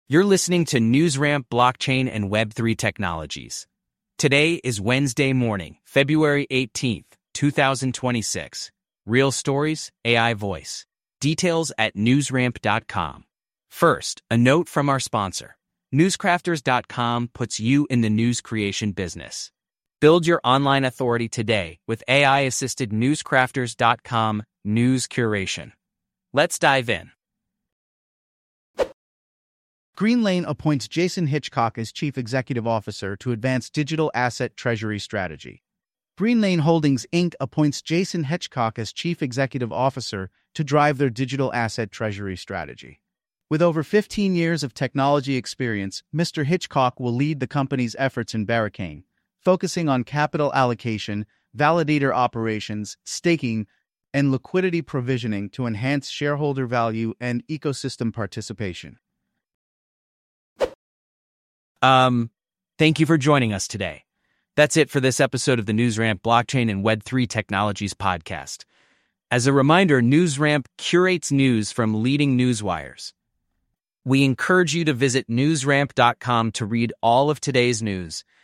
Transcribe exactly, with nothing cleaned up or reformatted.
You're listening to NewsRamp Blockchain and Web three Technologies. Today is Wednesday morning, February eighteenth, two thousand twenty-six. Real stories, A I voice. Details at newsramp dot com. First, a note from our sponsor. newscrafters dot com puts you in the news creation business. Build your online authority today with A I-assisted newscrafters dot com news curation. Let's dive in. Greenlane appoints Jason Hitchcock as Chief Executive Officer to advance digital asset treasury strategy. Greenlane Holdings, Incorporated appoints Jason Hitchcock as Chief Executive Officer to drive their digital asset treasury strategy. With over fifteen years of technology experience, Mister Hitchcock will lead the company's efforts in Barricane, focusing on capital allocation, validator operations, staking, and liquidity provisioning to enhance shareholder value and ecosystem participation. Um, thank you for joining us today. That's it for this episode of the NewsRamp Blockchain and Web three Technologies podcast. As a reminder, NewsRamp curates news from leading news wires. We encourage you to visit newsramp dot com to read all of today's news,